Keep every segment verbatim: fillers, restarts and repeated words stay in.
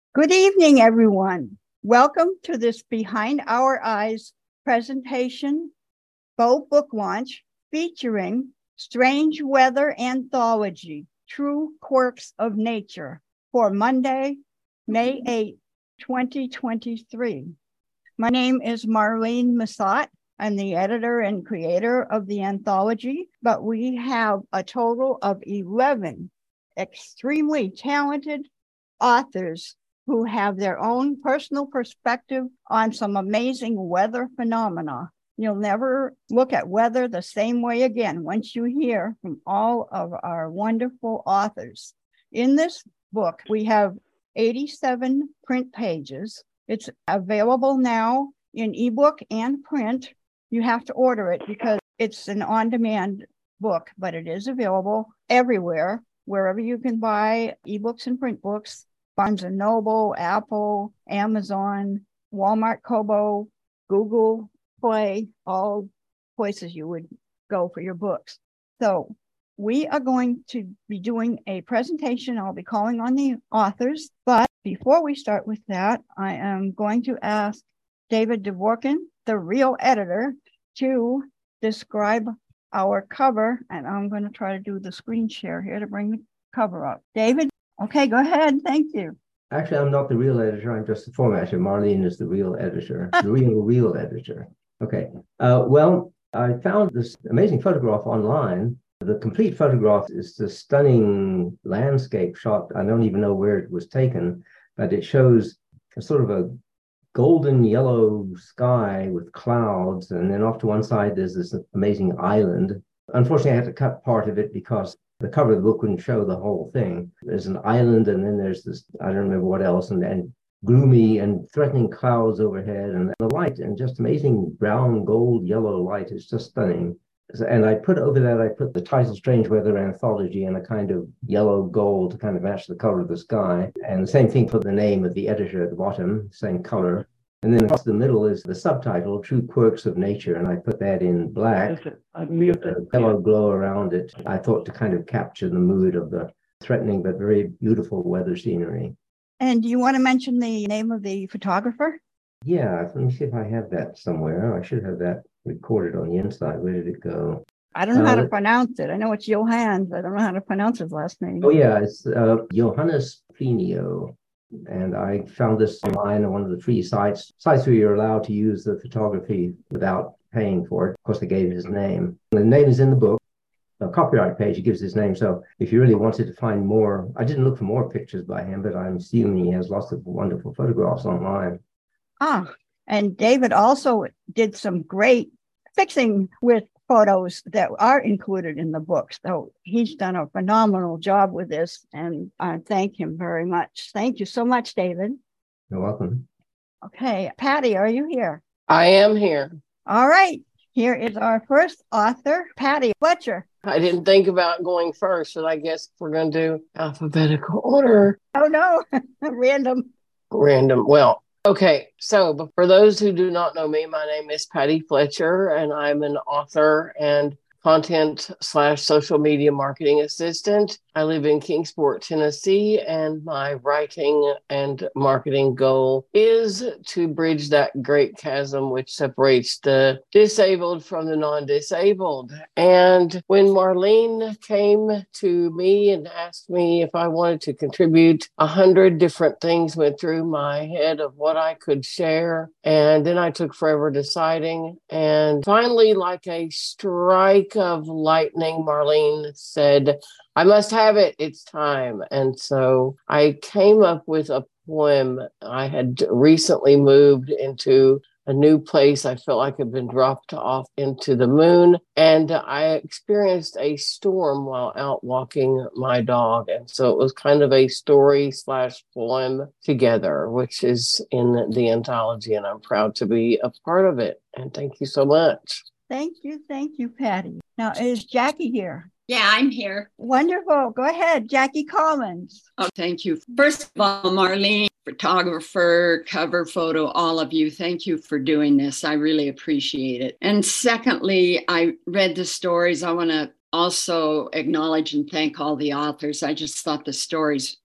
Good evening, everyone. Welcome to this Behind Our Eyes presentation, Bow Book Launch, featuring Strange Weather Anthology, True Quirks of Nature, for Monday, May eighth, twenty twenty-three. My name is Marlene Massot. I'm the editor and creator of the anthology, but we have a total of eleven extremely talented authors who have their own personal perspective on some amazing weather phenomena. You'll never look at weather the same way again once you hear from all of our wonderful authors. In this book, we have eighty-seven print pages. It's available now in ebook and print. You have to order it because it's an on-demand book, but it is available everywhere, wherever you can buy ebooks and print books. Barnes and Noble, Apple, Amazon, Walmart, Kobo, Google Play, all places you would go for your books. So we are going to be doing a presentation. I'll be calling on the authors. But before we start with that, I am going to ask David Dvorkin, the real editor, to describe our cover. And I'm going to try to do the screen share here to bring the cover up. David? Okay, go ahead. Thank you. Actually, I'm not the real editor. I'm just the formatter. Marlene is the real editor, the real, real editor. Okay. Uh, well, I found this amazing photograph online. The complete photograph is the stunning landscape shot. I don't even know where it was taken, but it shows a sort of a golden yellow sky with clouds. And then off to one side, there's this amazing island. Unfortunately, I had to cut part of it because the cover of the book wouldn't show the whole thing. There's an island, and then there's this, I don't remember what else, and then gloomy and threatening clouds overhead, and the light, and just amazing brown, gold, yellow light is just stunning. And I put over that, I put the title Strange Weather Anthology in a kind of yellow gold to kind of match the color of the sky. And the same thing for the name of the editor at the bottom, same color. And then across the middle is the subtitle, True Quirks of Nature, and I put that in black, a yellow glow around it. I thought to kind of capture the mood of the threatening but very beautiful weather scenery. And do you want to mention the name of the photographer? Yeah, let me see if I have that somewhere. I should have that recorded on the inside. Where did it go? I don't know uh, how to pronounce it. I know it's Johannes, but I don't know how to pronounce his last name. Oh, yeah, it's uh, Johannes Plinio. And I found this online on one of the free sites, sites where you're allowed to use the photography without paying for it. Of course, they gave his name. The name is in the book. A copyright page, he gives his name. So if you really wanted to find more, I didn't look for more pictures by him, but I'm assuming he has lots of wonderful photographs online. Ah, and David also did some great fixing with photos that are included in the book. So he's done a phenomenal job with this, and I thank him very much. Thank you so much, David. You're welcome. Okay, Patty, are you here? I am here. All right. Here is our first author, Patty Fletcher. I didn't think about going first, but I guess we're going to do alphabetical order. Oh, no. Random. Random. Well, okay, so for those who do not know me, my name is Patty Fletcher, and I'm an author and content slash social media marketing assistant. I live in Kingsport, Tennessee, and my writing and marketing goal is to bridge that great chasm which separates the disabled from the non-disabled. And when Marlene came to me and asked me if I wanted to contribute, a hundred different things went through my head of what I could share. And then I took forever deciding. And finally, like a strike of lightning, Marlene said, I must have it. It's time. And so I came up with a poem. I had recently moved into a new place. I felt like I'd been dropped off into the moon. And I experienced a storm while out walking my dog. And so it was kind of a story slash poem together, which is in the anthology. And I'm proud to be a part of it. And thank you so much. Thank you. Thank you, Patty. Now, is Jackie here? Yeah, I'm here. Wonderful. Go ahead, Jackie Collins. Oh, thank you. First of all, Marlene, photographer, cover photo, all of you, thank you for doing this. I really appreciate it. And secondly, I read the stories. I want to also acknowledge and thank all the authors. I just thought the stories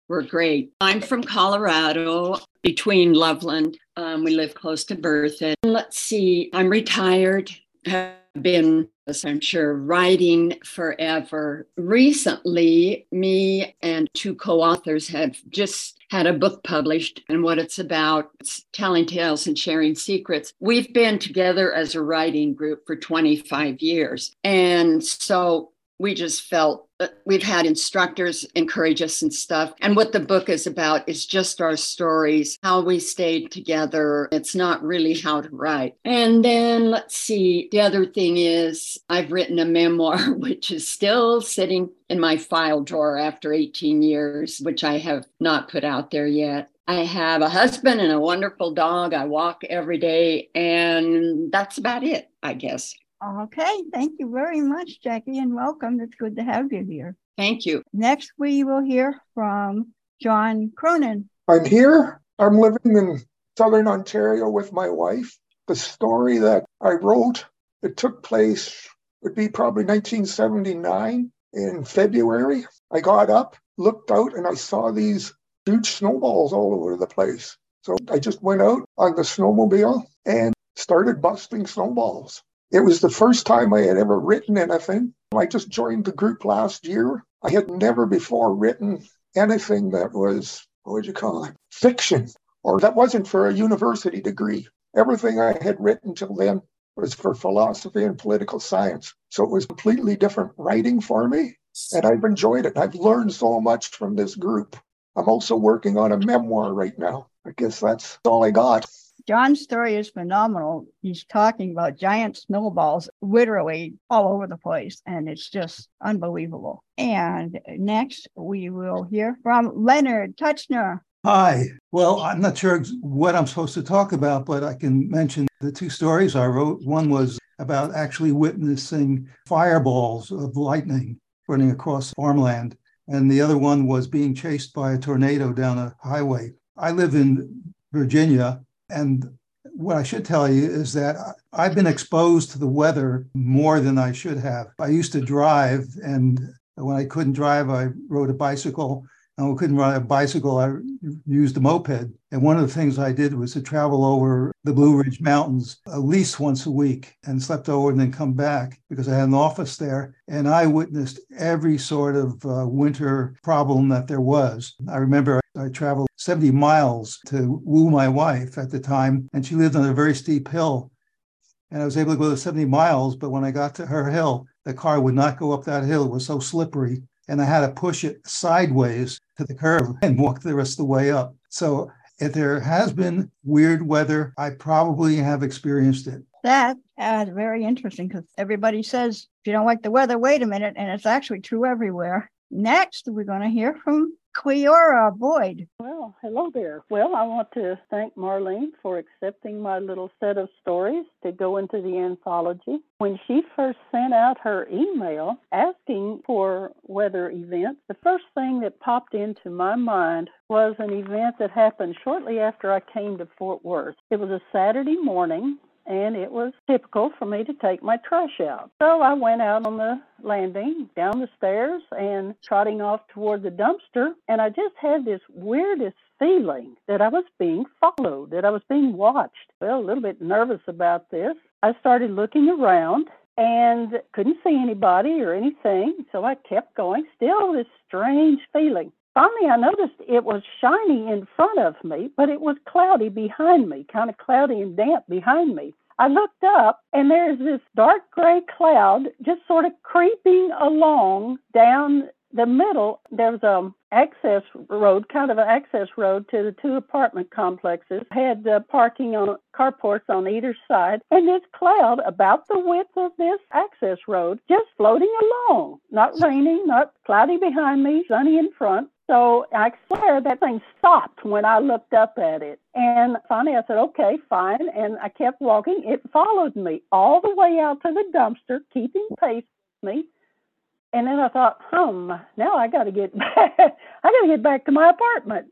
were great. I'm from Colorado, between Loveland. Um, we live close to Berthoud. Let's see, I'm retired, have been, as I'm sure, writing forever. Recently, me and two co-authors have just had a book published, and what it's about, it's telling tales and sharing secrets. We've been together as a writing group for twenty-five years. And so we just felt uh, we've had instructors encourage us and stuff. And what the book is about is just our stories, how we stayed together. It's not really how to write. And then let's see, the other thing is I've written a memoir, which is still sitting in my file drawer after eighteen years, which I have not put out there yet. I have a husband and a wonderful dog. I walk every day, and that's about it, I guess. Okay, thank you very much, Jackie, and welcome. It's good to have you here. Thank you. Next, we will hear from John Cronin. I'm here. I'm living in Southern Ontario with my wife. The story that I wrote, it took place, would be probably nineteen seventy-nine in February. I got up, looked out, and I saw these huge snowballs all over the place. So I just went out on the snowmobile and started busting snowballs. It was the first time I had ever written anything. I just joined the group last year. I had never before written anything that was, what would you call it, fiction, or that wasn't for a university degree. Everything I had written till then was for philosophy and political science. So it was completely different writing for me, and I've enjoyed it. I've learned so much from this group. I'm also working on a memoir right now. I guess that's all I got. John's story is phenomenal. He's talking about giant snowballs literally all over the place, and it's just unbelievable. And next, we will hear from Leonard Touchner. Hi. Well, I'm not sure what I'm supposed to talk about, but I can mention the two stories I wrote. One was about actually witnessing fireballs of lightning running across farmland, and the other one was being chased by a tornado down a highway. I live in Virginia. And what I should tell you is that I've been exposed to the weather more than I should have. I used to drive, and when I couldn't drive, I rode a bicycle. And when I couldn't ride a bicycle, I used a moped. And one of the things I did was to travel over the Blue Ridge Mountains at least once a week and slept over and then come back because I had an office there. And I witnessed every sort of uh, winter problem that there was. I remember I traveled seventy miles to woo my wife at the time, and she lived on a very steep hill. And I was able to go to seventy miles, but when I got to her hill, the car would not go up that hill. It was so slippery. And I had to push it sideways to the curb and walk the rest of the way up. So if there has been weird weather, I probably have experienced it. That is very interesting because everybody says, if you don't like the weather, wait a minute. And it's actually true everywhere. Next, we're going to hear from Cleora Boyd. Well, hello there. Well, I want to thank Marlene for accepting my little set of stories to go into the anthology. When she first sent out her email asking for weather events, the first thing that popped into my mind was an event that happened shortly after I came to Fort Worth. It was a Saturday morning, and it was typical for me to take my trash out. So I went out on the landing, down the stairs, and trotting off toward the dumpster, and I just had this weirdest feeling that I was being followed, that I was being watched. Well, a little bit nervous about this. I started looking around and couldn't see anybody or anything, so I kept going, still this strange feeling. Finally, I noticed it was shiny in front of me, but it was cloudy behind me, kind of cloudy and damp behind me. I looked up, and there's this dark gray cloud just sort of creeping along down the middle. There's an access road, kind of an access road to the two apartment complexes. Had uh, parking on carports on either side, and this cloud about the width of this access road just floating along. Not raining, not cloudy behind me, sunny in front. So I swear that thing stopped when I looked up at it. And finally I said, okay, fine. And I kept walking. It followed me all the way out to the dumpster, keeping pace with me. And then I thought, hmm, now I got to get back. I got to get back to my apartment.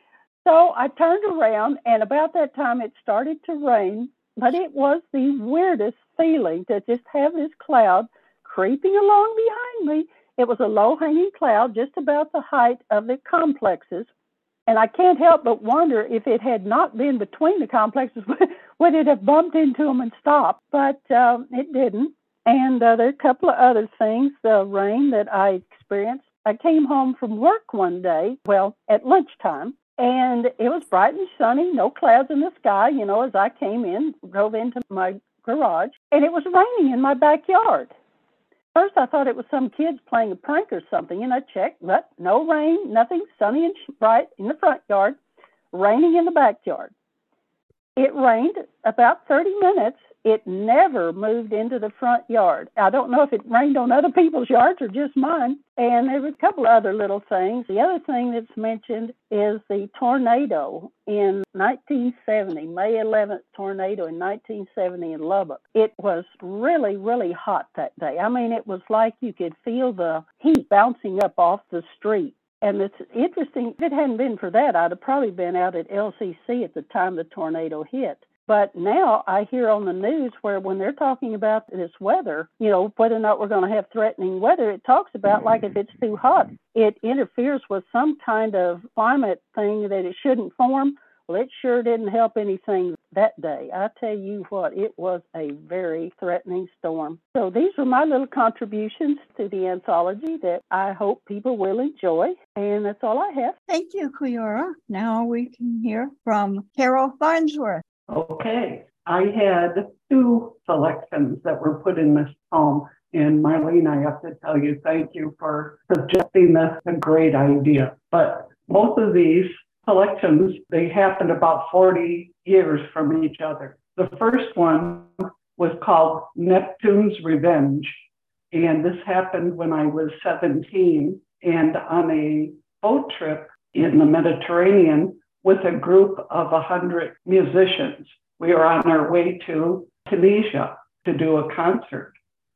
So I turned around, and about that time it started to rain. But it was the weirdest feeling to just have this cloud creeping along behind me. It was a low-hanging cloud just about the height of the complexes. And I can't help but wonder if it had not been between the complexes, would it have bumped into them and stopped? But um, it didn't. And uh, there are a couple of other things, the rain that I experienced. I came home from work one day, well, at lunchtime, and it was bright and sunny, no clouds in the sky, you know, as I came in, drove into my garage, and it was raining in my backyard. First, I thought it was some kids playing a prank or something, and I checked, but no rain, nothing, sunny and bright in the front yard, raining in the backyard. It rained about thirty minutes. It never moved into the front yard. I don't know if it rained on other people's yards or just mine. And there were a couple of other little things. The other thing that's mentioned is the tornado in nineteen seventy, May eleventh tornado in nineteen seventy in Lubbock. It was really, really hot that day. I mean, it was like you could feel the heat bouncing up off the street. And it's interesting, if it hadn't been for that, I'd have probably been out at L C C at the time the tornado hit. But now I hear on the news where when they're talking about this weather, you know, whether or not we're going to have threatening weather, it talks about like if it's too hot, it interferes with some kind of climate thing that it shouldn't form. Well, it sure didn't help anything that day. I tell you what, it was a very threatening storm. So these are my little contributions to the anthology that I hope people will enjoy. And that's all I have. Thank you, Cleora. Now we can hear from Carol Farnsworth. Okay, I had two selections that were put in this poem, and Marlene, I have to tell you, thank you for suggesting this, a great idea. But both of these selections, they happened about forty years from each other. The first one was called Neptune's Revenge, and this happened when I was seventeen, and on a boat trip in the Mediterranean, with a group of one hundred musicians. We were on our way to Tunisia to do a concert,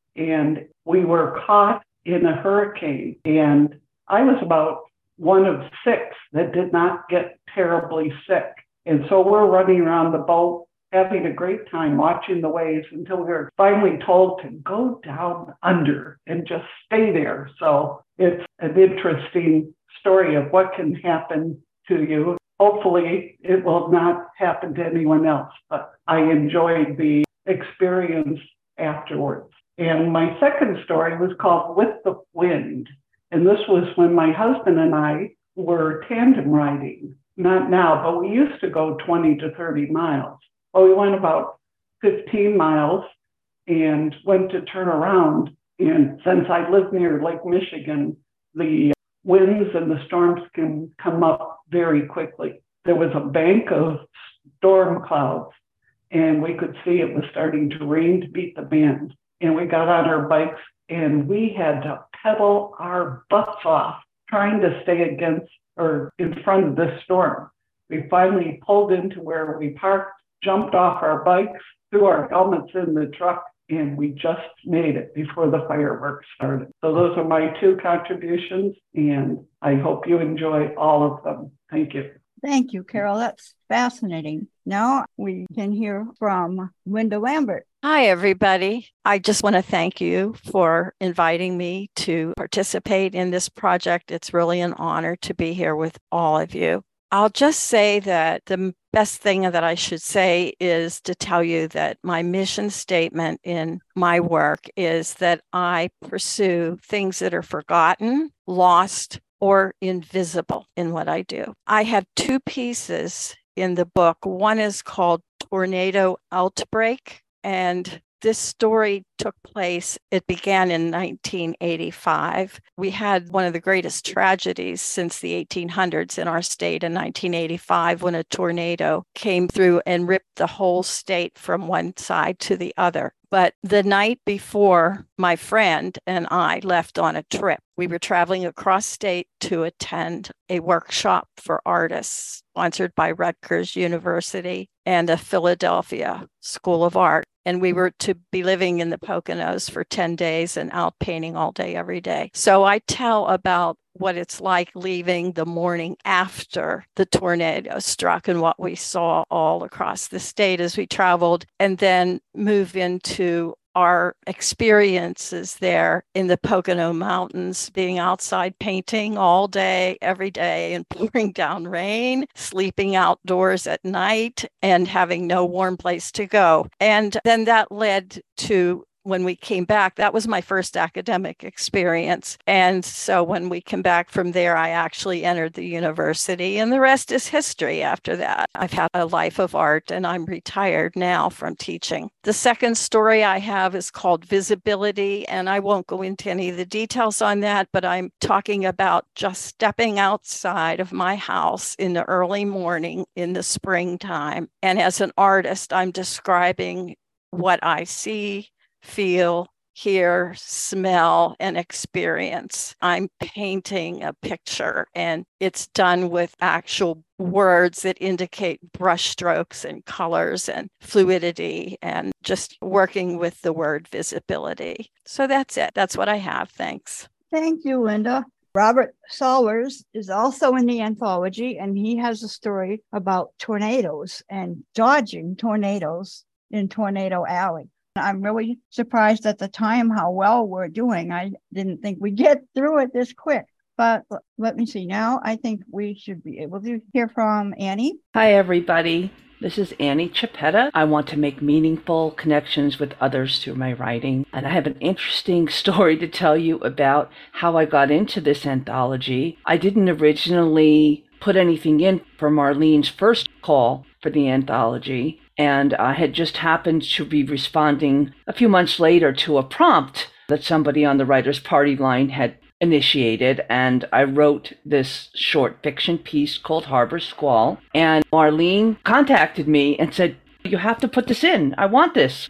and we were caught in a hurricane. And I was about one of six that did not get terribly sick. And so we're running around the boat, having a great time watching the waves until we were finally told to go down under and just stay there. So it's an interesting story of what can happen to you. Hopefully it will not happen to anyone else, but I enjoyed the experience afterwards. And my second story was called With the Wind. And this was when my husband and I were tandem riding. Not now, but we used to go twenty to thirty miles. Well, we went about fifteen miles and went to turn around. And since I live near Lake Michigan, the winds and the storms can come up very quickly. There was a bank of storm clouds, and we could see it was starting to rain to beat the band. And we got on our bikes, and we had to pedal our butts off, trying to stay against or in front of this storm. We finally pulled into where we parked, jumped off our bikes, threw our helmets in the truck, and we just made it before the fireworks started. So those are my two contributions, and I hope you enjoy all of them. Thank you. Thank you, Carol. That's fascinating. Now we can hear from Linda Lambert. Hi, everybody. I just want to thank you for inviting me to participate in this project. It's really an honor to be here with all of you. I'll just say that the best thing that I should say is to tell you that my mission statement in my work is that I pursue things that are forgotten, lost, or invisible in what I do. I have two pieces in the book. One is called Tornado Outbreak, and this story took place, it began in nineteen eighty-five. We had one of the greatest tragedies since the eighteen hundreds in our state in nineteen eighty-five when a tornado came through and ripped the whole state from one side to the other. But the night before, my friend and I left on a trip. We were traveling across state to attend a workshop for artists sponsored by Rutgers University and the Philadelphia School of Art. And we were to be living in the Poconos for ten days and out painting all day, every day. So I tell about what it's like leaving the morning after the tornado struck and what we saw all across the state as we traveled, and then move into our experiences there in the Pocono Mountains, being outside painting all day, every day, and pouring down rain, sleeping outdoors at night, and having no warm place to go. And then that led to when we came back, that was my first academic experience. And so when we came back from there, I actually entered the university, and the rest is history after that. I've had a life of art, and I'm retired now from teaching. The second story I have is called Visibility, and I won't go into any of the details on that, but I'm talking about just stepping outside of my house in the early morning in the springtime. And as an artist, I'm describing what I see, feel, hear, smell, and experience. I'm painting a picture, and it's done with actual words that indicate brush strokes and colors and fluidity, and just working with the word visibility. So that's it. That's what I have. Thanks. Thank you, Linda. Robert Solwers is also in the anthology, and he has a story about tornadoes and dodging tornadoes in Tornado Alley. I'm really surprised at the time how well we're doing. I didn't think we'd get through it this quick. But let me see. Now I think we should be able to hear from Annie. Hi, everybody. This is Annie Chiappetta. I want to make meaningful connections with others through my writing. And I have an interesting story to tell you about how I got into this anthology. I didn't originally put anything in for Marlene's first call for the anthology. And I had just happened to be responding a few months later to a prompt that somebody on the Writers' Party line had initiated. And I wrote this short fiction piece called Harbor Squall. And Marlene contacted me and said, "You have to put this in. I want this."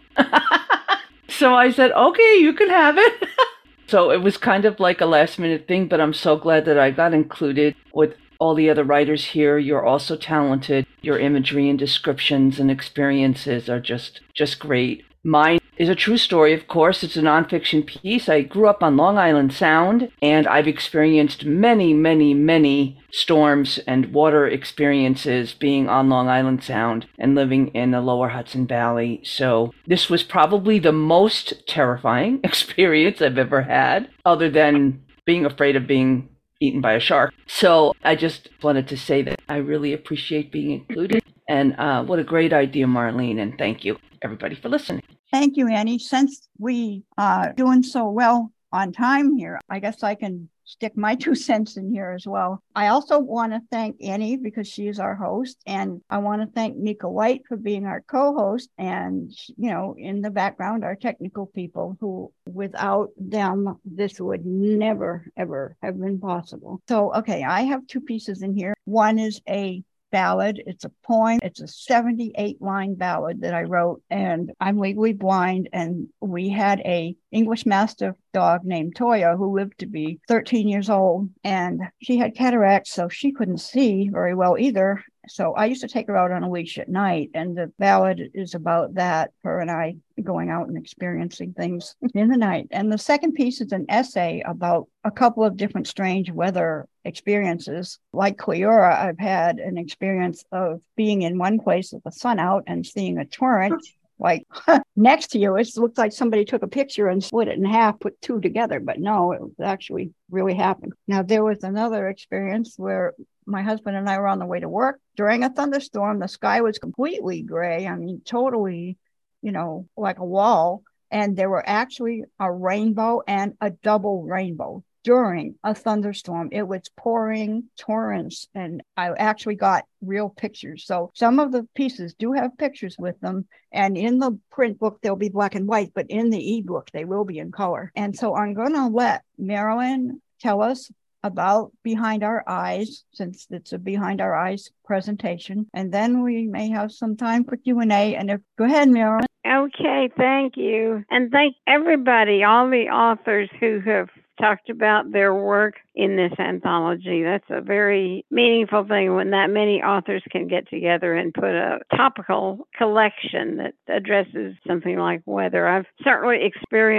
So I said, "Okay, you can have it." So it was kind of like a last minute thing, but I'm so glad that I got included with all the other writers here. You're also talented. Your imagery and descriptions and experiences are just, just great. Mine is a true story, of course. It's a nonfiction piece. I grew up on Long Island Sound, and I've experienced many, many, many storms and water experiences being on Long Island Sound and living in the lower Hudson Valley. So this was probably the most terrifying experience I've ever had, other than being afraid of being eaten by a shark. So I just wanted to say that I really appreciate being included. And uh, what a great idea, Marlene. And thank you, everybody, for listening. Thank you, Annie. Since we are doing so well on time here, I guess I can stick my two cents in here as well. I also want to thank Annie because she is our host. And I want to thank Nika White for being our co-host. And, you know, in the background, our technical people who, without them, this would never, ever have been possible. So, okay, I have two pieces in here. One is a ballad. It's a poem. It's a seventy-eight line ballad that I wrote, and I'm legally blind. And we had a English Mastiff dog named Toya who lived to be thirteen years old, and she had cataracts, so she couldn't see very well either. So I used to take her out on a leash at night, and the ballad is about that, her and I going out and experiencing things in the night. And the second piece is an essay about a couple of different strange weather experiences. Like Cleora, I've had an experience of being in one place with the sun out and seeing a torrent like next to you. It looks like somebody took a picture and split it in half, put two together, but no, it actually really happened. Now, there was another experience where my husband and I were on the way to work during a thunderstorm. The sky was completely gray. I mean, totally, you know, like a wall. And there were actually a rainbow and a double rainbow during a thunderstorm. It was pouring torrents, and I actually got real pictures. So some of the pieces do have pictures with them. And in the print book, they'll be black and white, but in the ebook, they will be in color. And so I'm going to let Marilyn tell us about Behind Our Eyes, since it's a Behind Our Eyes presentation. And then we may have some time for Q and A. And if, go ahead, Marilyn. Okay, thank you. And thank everybody, all the authors who have talked about their work in this anthology. That's a very meaningful thing when that many authors can get together and put a topical collection that addresses something like weather. I've certainly experienced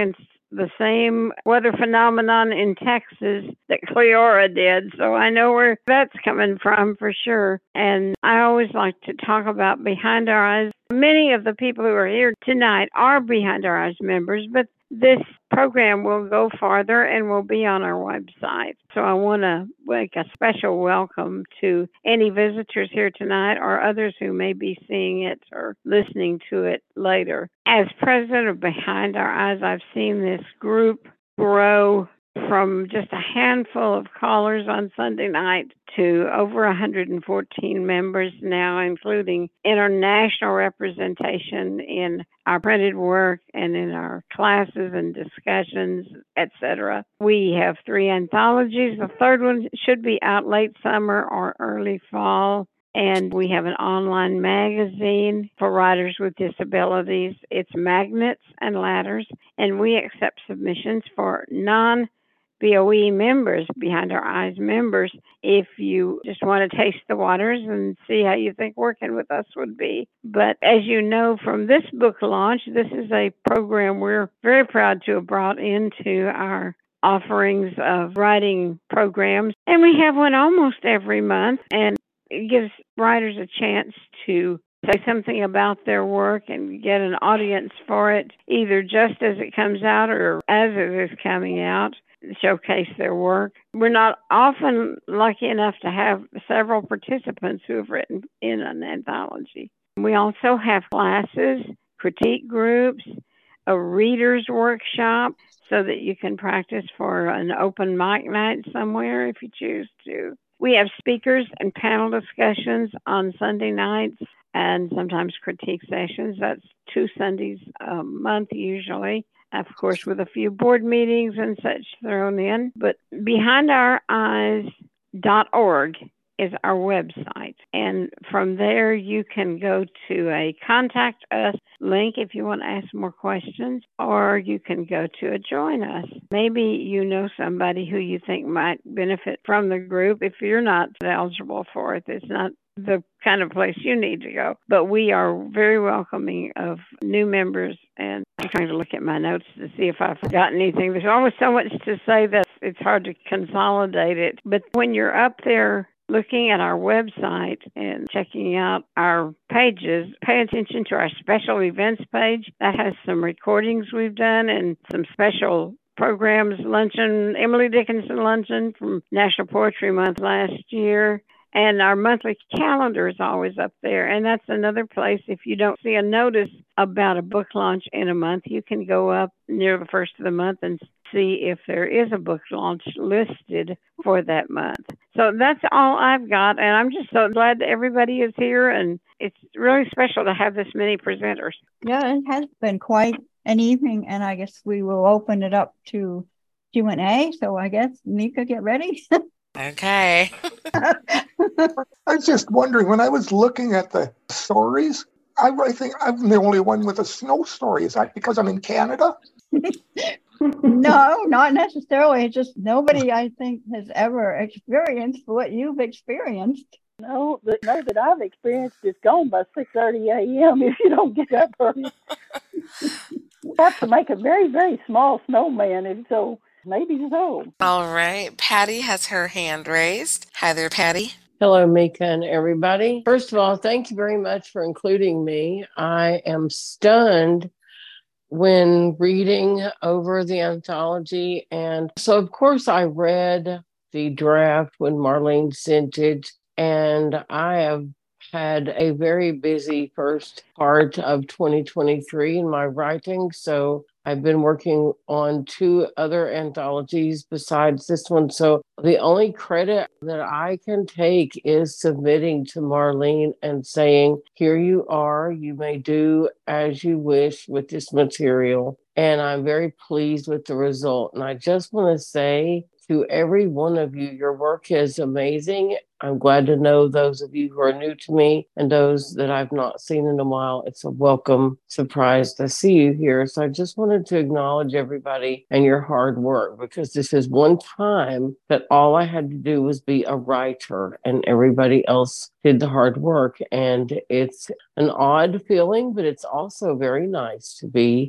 the same weather phenomenon in Texas that Cleora did. So I know where that's coming from for sure. And I always like to talk about Behind Our Eyes. Many of the people who are here tonight are Behind Our Eyes members, but this program will go farther and will be on our website. So I want to make a special welcome to any visitors here tonight or others who may be seeing it or listening to it later. As president of Behind Our Eyes, I've seen this group grow from just a handful of callers on Sunday night to over one hundred fourteen members now, including international representation in our printed work and in our classes and discussions, et cetera. We have three anthologies. The third one should be out late summer or early fall. And we have an online magazine for writers with disabilities. It's Magnets and Ladders, and we accept submissions for non B O E members, Behind Our Eyes members, if you just want to taste the waters and see how you think working with us would be. But as you know from this book launch, this is a program we're very proud to have brought into our offerings of writing programs. And we have one almost every month, and it gives writers a chance to say something about their work and get an audience for it, either just as it comes out or as it is coming out, showcase their work. We're not often lucky enough to have several participants who have written in an anthology. We also have classes, critique groups, a reader's workshop so that you can practice for an open mic night somewhere if you choose to. We have speakers and panel discussions on Sunday nights and sometimes critique sessions. That's two Sundays a month usually. Of course, with a few board meetings and such thrown in. But behind our eyes dot org is our website. And from there, you can go to a Contact Us link if you want to ask more questions, or you can go to a Join Us. Maybe you know somebody who you think might benefit from the group. If you're not eligible for it, it's not the kind of place you need to go. But we are very welcoming of new members, and I'm trying to look at my notes to see if I've forgotten anything. There's always so much to say that it's hard to consolidate it. But when you're up there looking at our website and checking out our pages, pay attention to our special events page. That has some recordings we've done and some special programs, luncheon, Emily Dickinson luncheon from National Poetry Month last year. And our monthly calendar is always up there. And that's another place, if you don't see a notice about a book launch in a month, you can go up near the first of the month and see if there is a book launch listed for that month. So that's all I've got. And I'm just so glad that everybody is here. And it's really special to have this many presenters. Yeah, it has been quite an evening. And I guess we will open it up to Q and A. So I guess, Nika, get ready. Okay. I was just wondering, when I was looking at the stories, I, I think I'm the only one with a snow story. Is that because I'm in Canada? No, not necessarily. It's just nobody, I think, has ever experienced what you've experienced. No, the snow that I've experienced is gone by six thirty a.m. if you don't get up early. You have to make a very, very small snowman, and so maybe so. All right. Patty has her hand raised. Hi there, Patty. Hello, Mika and everybody. First of all, thank you very much for including me. I am stunned when reading over the anthology. And so, of course, I read the draft when Marlene sent it, and I have had a very busy first part of twenty twenty-three in my writing. So I've been working on two other anthologies besides this one. So the only credit that I can take is submitting to Marlene and saying, here you are, you may do as you wish with this material. And I'm very pleased with the result. And I just want to say to every one of you, your work is amazing. I'm glad to know those of you who are new to me and those that I've not seen in a while. It's a welcome surprise to see you here. So I just wanted to acknowledge everybody and your hard work, because this is one time that all I had to do was be a writer and everybody else did the hard work. And it's an odd feeling, but it's also very nice to be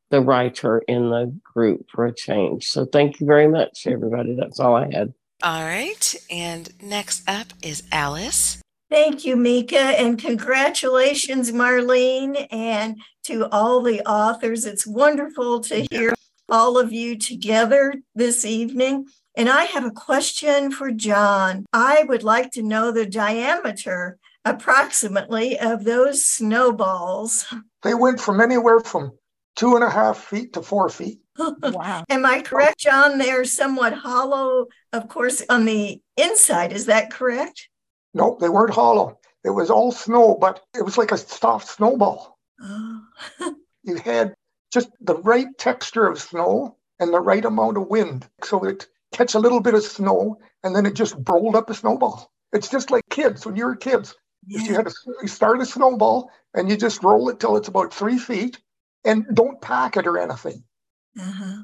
the writer in the group for a change. So thank you very much, everybody. That's all I had. All right. And next up is Alice. Thank you, Mika, and congratulations, Marlene, and to all the authors. It's wonderful to hear all of you together this evening. And I have a question for John. I would like to know the diameter approximately of those snowballs. They went from anywhere from two and a half feet to four feet. Wow. Am I correct, John? They're somewhat hollow, of course, on the inside. Is that correct? No, they weren't hollow. It was all snow, but it was like a soft snowball. Oh. You had just the right texture of snow and the right amount of wind. So it catch a little bit of snow and then it just rolled up a snowball. It's just like kids when you were kids. Yeah. You had a, you start a snowball and you just roll it till it's about three feet and don't pack it or anything. Uh-huh.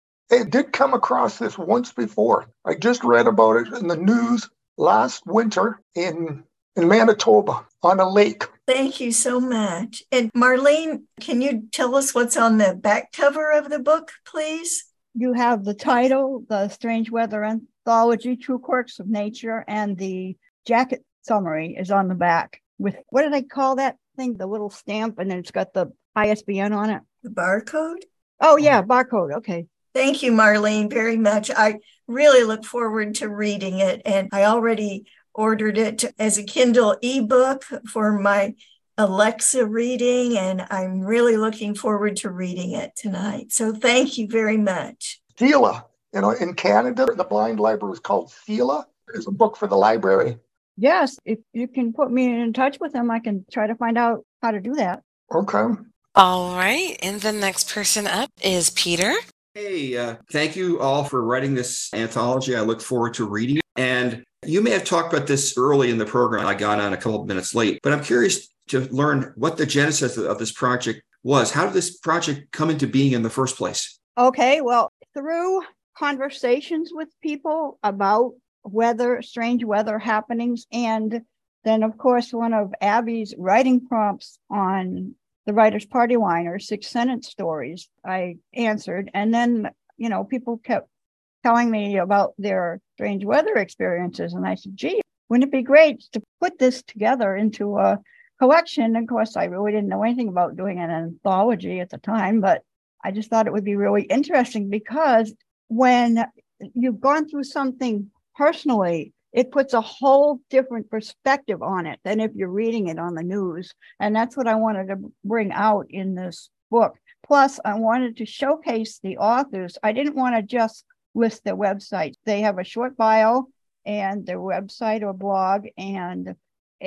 I did come across this once before. I just read about it in the news last winter in in Manitoba on a lake. Thank you so much. And Marlene, can you tell us what's on the back cover of the book, please? You have the title, The Strange Weather Anthology, True Quirks of Nature, and the jacket summary is on the back with, what do they call that thing? The little stamp, and then it's got the I S B N on it. The barcode? Oh, yeah, barcode. Okay. Thank you, Marlene, very much. I really look forward to reading it, and I already ordered it as a Kindle ebook for my Alexa reading, and I'm really looking forward to reading it tonight. So thank you very much. Fila, you know, in Canada, the blind library is called Fila. It's a book for the library. Yes, if you can put me in touch with them, I can try to find out how to do that. Okay. All right. And the next person up is Peter. Hey, uh, thank you all for writing this anthology. I look forward to reading it. And you may have talked about this early in the program. I got on a couple of minutes late, but I'm curious to learn what the genesis of this project was. How did this project come into being in the first place? Okay, well, through conversations with people about weather, strange weather happenings, and then, of course, one of Abby's writing prompts on the Writers' Party Line or six sentence stories, I answered. And then, you know, people kept telling me about their strange weather experiences. And I said, gee, wouldn't it be great to put this together into a collection? And of course, I really didn't know anything about doing an anthology at the time, but I just thought it would be really interesting because when you've gone through something personally, it puts a whole different perspective on it than if you're reading it on the news. And that's what I wanted to bring out in this book. Plus, I wanted to showcase the authors. I didn't want to just list their websites. They have a short bio and their website or blog and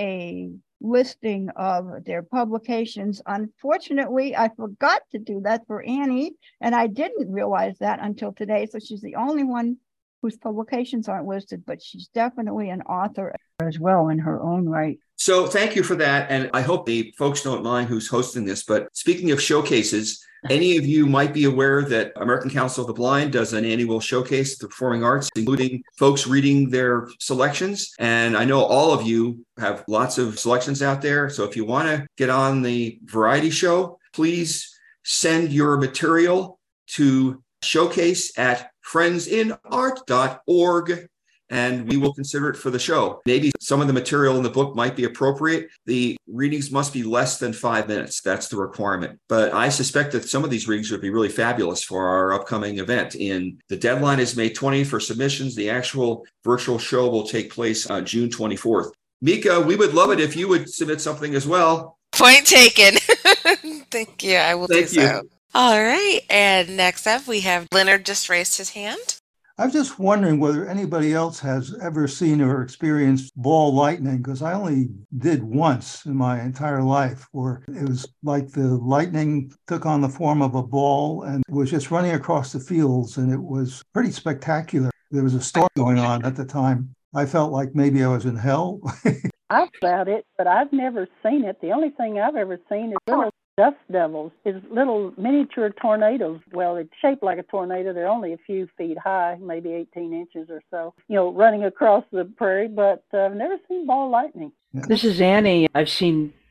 a listing of their publications. Unfortunately, I forgot to do that for Annie, and I didn't realize that until today. So she's the only one whose publications aren't listed, but she's definitely an author as well in her own right. So thank you for that. And I hope the folks don't mind who's hosting this. But speaking of showcases, any of you might be aware that American Council of the Blind does an annual showcase of the performing arts, including folks reading their selections. And I know all of you have lots of selections out there. So if you want to get on the variety show, please send your material to showcase at friends in art dot org, and we will consider it for the show. Maybe some of the material in the book might be appropriate. The readings must be less than five minutes. That's the requirement. But I suspect that some of these readings would be really fabulous for our upcoming event. In the deadline is May twentieth for submissions. The actual virtual show will take place on June twenty-fourth. Mika, we would love it if you would submit something as well. Point taken. Thank you. I will Thank do you. so. All right. And next up, we have Leonard just raised his hand. I was just wondering whether anybody else has ever seen or experienced ball lightning, because I only did once in my entire life, where it was like the lightning took on the form of a ball and was just running across the fields, and it was pretty spectacular. There was a storm going on at the time. I felt like maybe I was in hell. I've about it, but I've never seen it. The only thing I've ever seen is little dust devils, is little miniature tornadoes. Well, it's shaped like a tornado. They're only a few feet high, maybe eighteen inches or so, you know, running across the prairie, but uh, I've never seen ball lightning. This is Annie. I've seen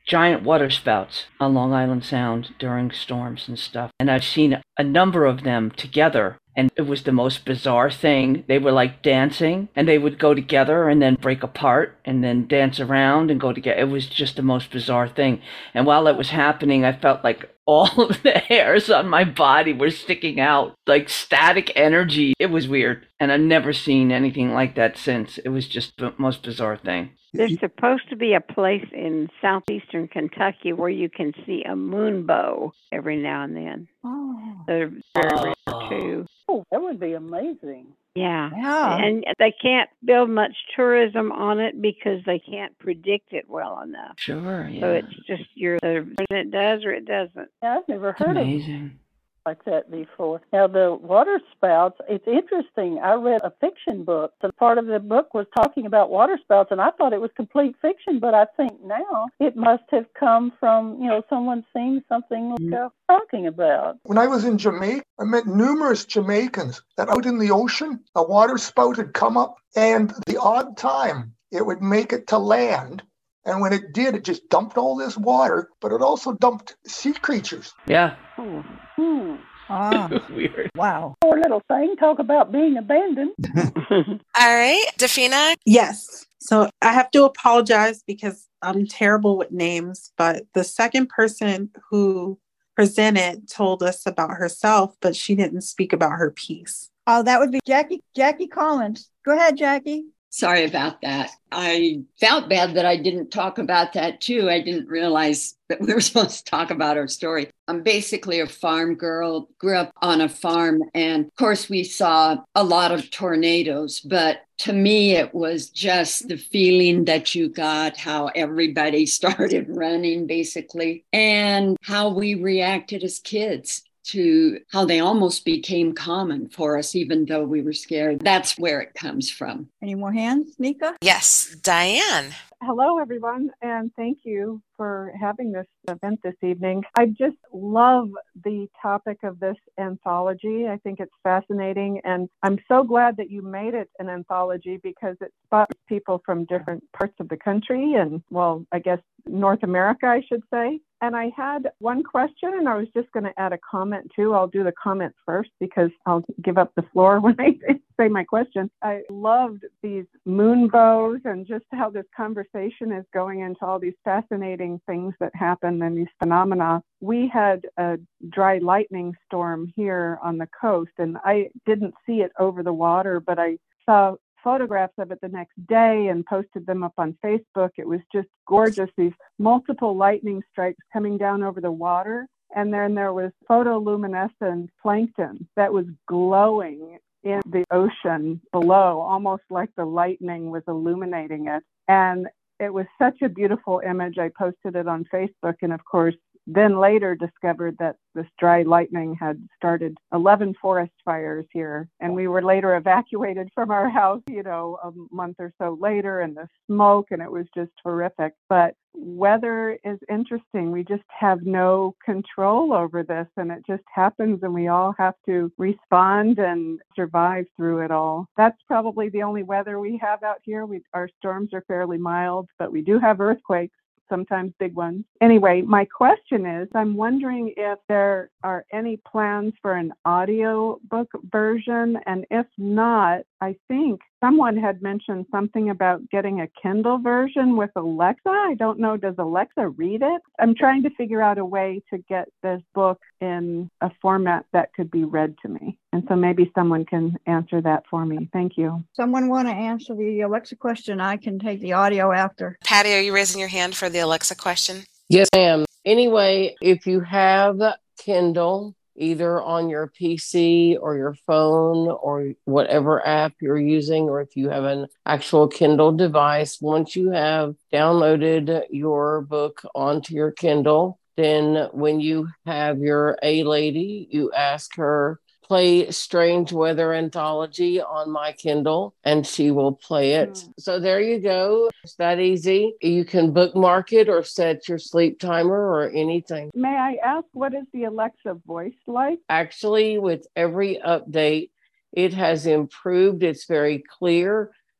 giant water spouts on Long Island Sound during storms and stuff. And I've seen a number of them together. And it was the most bizarre thing. They were like dancing and they would go together and then break apart and then dance around and go together. It was just the most bizarre thing. And while it was happening, I felt like all of the hairs on my body were sticking out, like static energy. It was weird. And I've never seen anything like that since. It was just the most bizarre thing. There's supposed to be a place in southeastern Kentucky where you can see a moonbow every now and then. Oh, They're very rare too. Oh, that would be amazing. Yeah. Yeah. And they can't build much tourism on it because they can't predict it well enough. Sure, yeah. So it's just you're either it does or it doesn't. Yeah, I've never It's heard of amazing. like that before. Now, the water spouts, it's interesting. I read a fiction book. So part of the book was talking about water spouts, and I thought it was complete fiction, but I think now it must have come from, you know, someone seeing something like uh, talking about. When I was in Jamaica, I met numerous Jamaicans that out in the ocean, a water spout had come up, and the odd time it would make it to land. And when it did, it just dumped all this water, but it also dumped sea creatures. Yeah. Oh. Hmm. Ah, Weird. wow. Poor little thing, talk about being abandoned. All right, Dafina. Yes. So I have to apologize because I'm terrible with names, but the second person who presented told us about herself, but she didn't speak about her piece. Oh, that would be Jackie, Jackie Collins. Go ahead, Jackie. Sorry about that. I felt bad that I didn't talk about that too. I didn't realize that we were supposed to talk about our story. I'm basically a farm girl, grew up on a farm, and of course we saw a lot of tornadoes, but to me it was just the feeling that you got, how everybody started running basically, and how we reacted as kids to how they almost became common for us, even though we were scared. That's where it comes from. Any more hands, Nika? Yes, Diane. Hello, everyone, and thank you for having this event this evening. I just love the topic of this anthology. I think it's fascinating, and I'm so glad that you made it an anthology because it spots people from different parts of the country and, well, I guess North America, I should say. And I had one question, and I was just going to add a comment too. I'll do the comment first because I'll give up the floor when I say my question. I loved these moon bows and just how this conversation is going into all these fascinating things that happen and these phenomena. We had a dry lightning storm here on the coast, and I didn't see it over the water, but I saw photographs of it the next day and posted them up on Facebook. It was just gorgeous, these multiple lightning strikes coming down over the water. And then there was photoluminescent plankton that was glowing in the ocean below, almost like the lightning was illuminating it. And it was such a beautiful image. I posted it on Facebook, and of course, then later discovered that this dry lightning had started eleven forest fires here. And we were later evacuated from our house, you know, a month or so later, and the smoke, and it was just horrific. But weather is interesting. We just have no control over this, and it just happens, and we all have to respond and survive through it all. That's probably the only weather we have out here. We, our storms are fairly mild, but we do have earthquakes, sometimes big ones. Anyway, my question is, I'm wondering if there are any plans for an audio book version, and if not, I think someone had mentioned something about getting a Kindle version with Alexa. I don't know, does Alexa read it? I'm trying to figure out a way to get this book in a format that could be read to me. And so maybe someone can answer that for me. Thank you. Someone want to answer the Alexa question? I can take the audio after. Patty, are you raising your hand for the Alexa question? Yes, ma'am. Anyway, if you have Kindle, either on your P C or your phone or whatever app you're using, or if you have an actual Kindle device, once you have downloaded your book onto your Kindle, then when you have your A-Lady, you ask her, play Strange Weather Anthology on my Kindle, and she will play it. Mm. So there you go. It's that easy. You can bookmark it or set your sleep timer or anything. May I ask, what is the Alexa voice like? Actually, with every update, it has improved. It's very clear.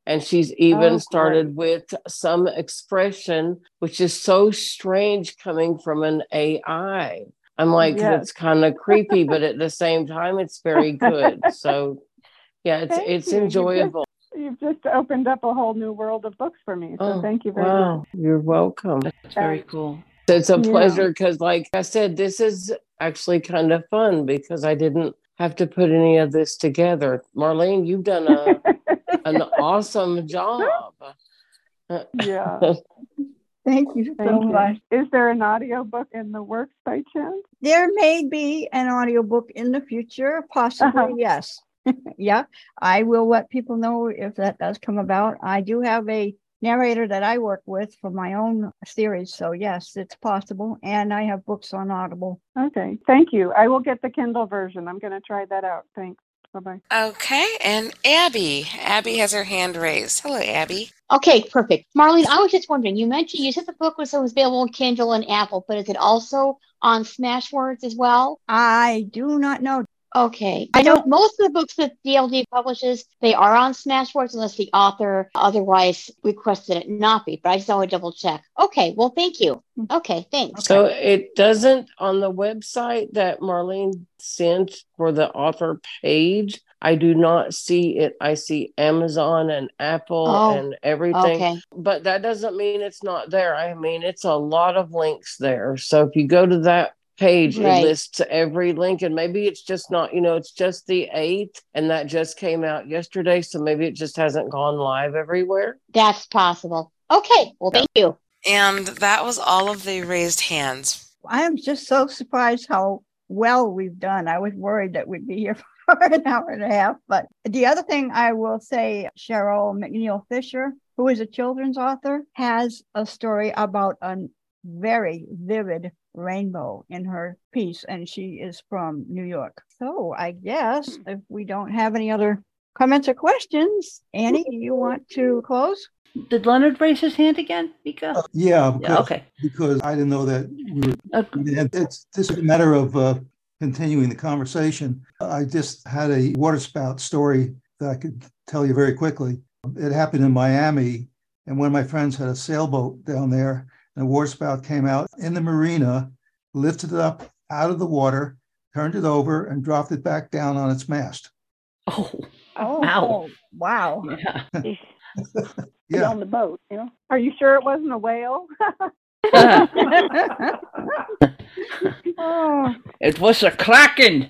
And she's even Oh, started great. with some expression, which is so strange coming from an A I. I'm like, Yes. that's kind of creepy, but at the same time, it's very good. So yeah, it's Thank it's you. You've just, enjoyable. you've just opened up a whole new world of books for me. So Oh, thank you very wow. much. You're welcome. That's very And cool. It's a yeah, pleasure because, like I said, this is actually kind of fun because I didn't have to put any of this together. Marlene, you've done a an awesome job. yeah. Thank you so Thank you. much. Is there an audiobook in the works by chance? There may be an audiobook in the future, possibly, Uh-huh. yes. Yeah, I will let people know if that does come about. I do have a narrator that I work with for my own series, so yes, it's possible. And I have books on Audible. Okay. Thank you. I will get the Kindle version. I'm going to try that out. Thanks. Bye-bye. Okay, and Abby. Abby has her hand raised. Hello, Abby. Okay, perfect. Marlene, I was just wondering, you mentioned you said the book was, was available on Kindle and Apple, but is it also on Smashwords as well? I do not know. Okay. I know most of the books that D L D publishes, they are on Smashwords unless the author otherwise requested it not be, but I just always double check. Okay, well, thank you. Okay, thanks. So it doesn't on the website that Marlene sent for the author page. I do not see it. I see Amazon and Apple Oh, and everything, okay. but that doesn't mean it's not there. I mean, it's a lot of links there. So if you go to that page, it Right. lists every link, and maybe it's just not, you know, it's just the eighth, and that just came out yesterday. So maybe it just hasn't gone live everywhere. That's possible. Okay, well, thank you. And that was all of the raised hands. I am just so surprised how well we've done. I was worried that we'd be here for an hour and a half. But the other thing I will say, Cheryl McNeil Fisher, who is a children's author, has a story about a very vivid rainbow in her piece, and she is from New York. So I guess if we don't have any other comments or questions, Annie, do you want to close? Did Leonard raise his hand again, Mika? Uh, yeah, because, Yeah, okay. because I didn't know that we were. Okay. It's this is a matter of uh, continuing the conversation. I just had a waterspout story that I could tell you very quickly. It happened in Miami, and one of my friends had a sailboat down there, and a waterspout came out in the marina, lifted it up out of the water, turned it over, and dropped it back down on its mast. Oh, Oh, wow. wow. Yeah. Yeah. On the boat, you know. Are you sure it wasn't a whale? Oh. It was a kraken.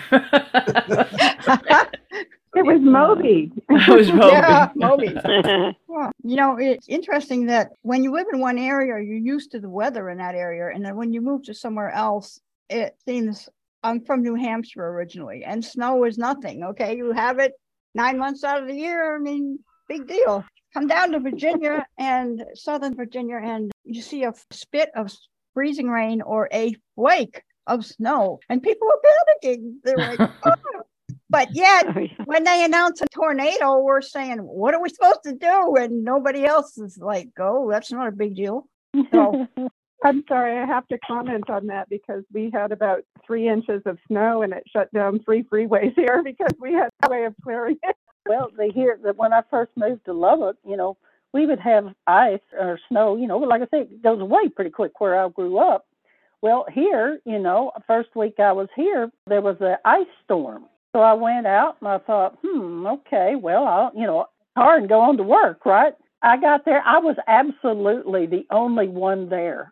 It was Moby. It was Moby. Yeah, Moby. Well, you know, it's interesting that when you live in one area, you're used to the weather in that area. And then when you move to somewhere else, it seems, I'm from New Hampshire originally, and snow is nothing. Okay. You have it nine months out of the year. I mean, big deal. Come down to Virginia and Southern Virginia, and you see a spit of freezing rain or a flake of snow, and people are panicking. They're like, oh. But yet, when they announce a tornado, we're saying, what are we supposed to do? And nobody else is like, oh, that's not a big deal. So, I'm sorry, I have to comment on that because we had about three inches of snow and it shut down three freeways here because we had no way of clearing it. Well, they hear that when I first moved to Lubbock, you know, we would have ice or snow, you know, but like I say, it goes away pretty quick where I grew up. Well, here, you know, first week I was here, there was an ice storm. So I went out and I thought, hmm, okay, well, I'll, you know, car and go on to work, right? I got there. I was absolutely the only one there.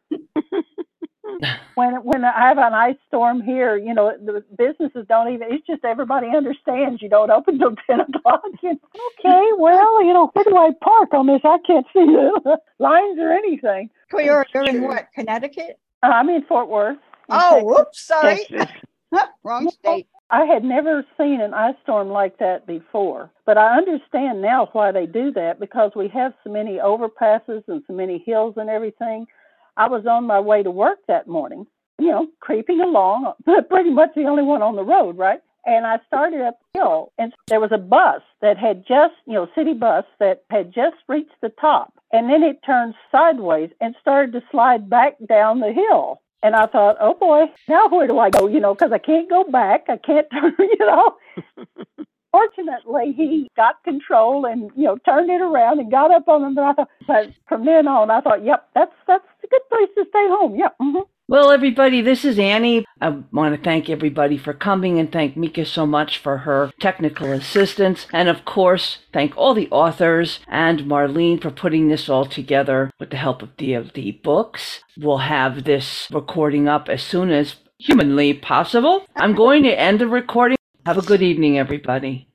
When when I have an ice storm here, you know, the businesses don't even, it's just everybody understands you don't open till ten o'clock. And, okay, well, you know, where do I park on this? I can't see the lines or anything. so you're, you're in what, Connecticut? Uh, I'm in Fort Worth. in Oh, Texas. whoops, sorry. Texas. Wrong state. I had never seen an ice storm like that before, but I understand now why they do that, because we have so many overpasses and so many hills and everything. I was on my way to work that morning, you know, creeping along, pretty much the only one on the road, right? And I started up the hill, and there was a bus that had just, you know, city bus that had just reached the top, and then it turned sideways and started to slide back down the hill. And I thought, oh boy, now where do I go? You know, because I can't go back. I can't turn, you know. Fortunately, he got control and, you know, turned it around and got up on the, but from then on, I thought, yep, that's, that's a good place to stay home. Yep. Mm-hmm. Well, everybody, this is Annie. I want to thank everybody for coming and thank Mika so much for her technical assistance. And of course, thank all the authors and Marlene for putting this all together with the help of D L D Books. We'll have this recording up as soon as humanly possible. I'm going to end the recording. Have a good evening, everybody.